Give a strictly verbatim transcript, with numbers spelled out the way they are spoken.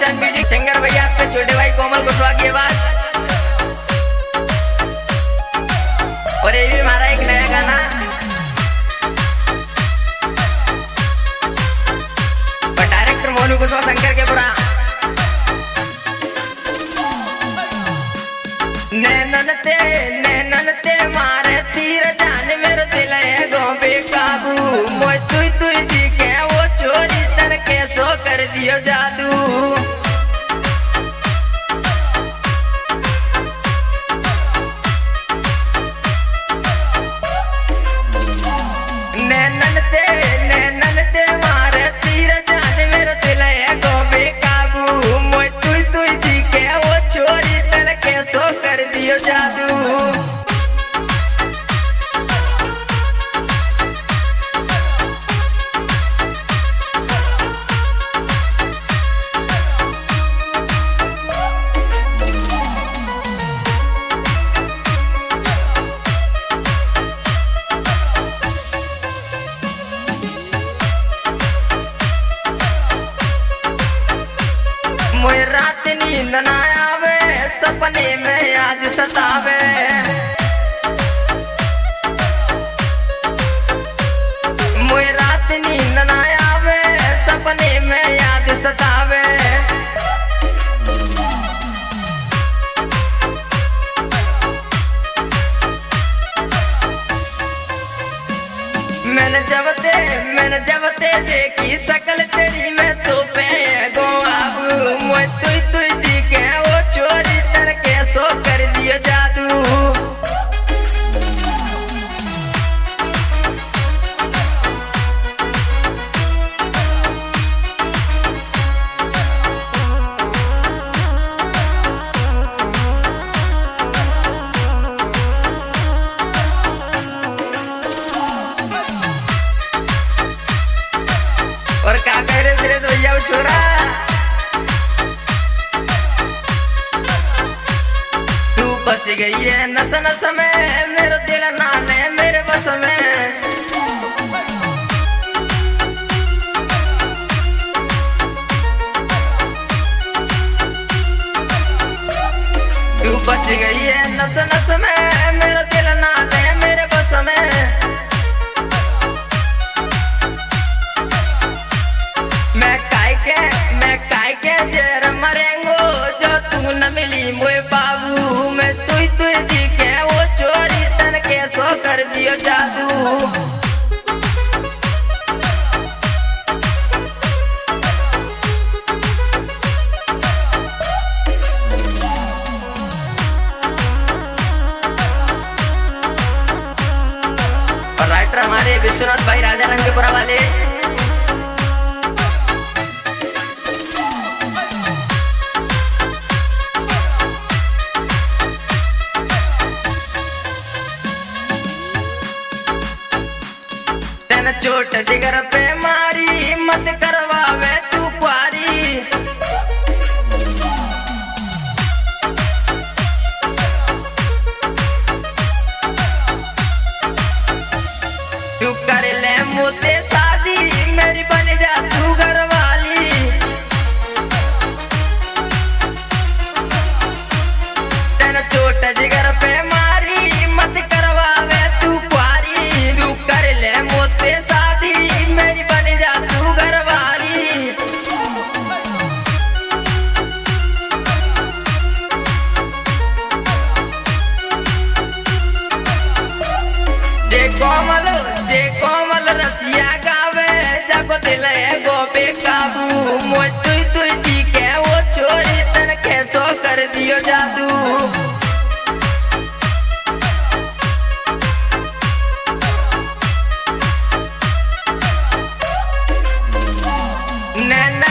Bachchan music singer भैया आपके छोटे भाई कोमल कुशवाहा की आवाज। और ये भी हमारा एक नया गाना और डायरेक्टर मोनू कुशवाहा शंकर के पूरा नैनन ते नैनन ते मारे तीर जान मेरे दिल है गो बेकाबू मोय तुई तुई दी के वो चोरी तन के सो कर दियो जादू। नैनन ते नैनन ते मारे तीर जान मेरे दिल है गो बेकाबू मोय तुई तुई दी के वो चोरी तन के सो कर दियो जादू। मोय रात नींद ना आवे सपने में याद सतावे मोय रात नींद ना आवे सपने में याद सतावे। मैंने जब ते मैंने जब ते देखी शकल तेरी मैं तो पे गो आबू मोय तुई तुई दी के वो चोरी तर के सो कर दियो जादू। और क्या कह रहे तेरे तो भैया छोरा तू बस गई है नस नस में मेरा दिल नाने मेरे बस में। तू बस गई है नस नस में मेरा दिल नाने मेरे बस में। मैं काय के मैं काय के जेर मरेंगो जो तू न मिली मोए बाबू मैं तुई तुई दी के वो चोरी तन के सो कर दियो जादू। और राइटर हमारे विश्वनाथ भाई राजा रंगपुरा वाले चोट जिगर पे मारी मत करवावे तू प्यारी तू कर ले मुझसे शादी मेरी बन जा तू घर वाली। तेना चोट जिगर पे मारी मत करवावे तू प्यारी तू कर ले मुझसे शादी मेरी बन जा तू घर वाली। जे कोमल जे कोमल रसिया गावे जाको दिल है गो बेकाबू मोय तुई तुई दी के वो चोरी तन के सो कर दियो जादू। नैना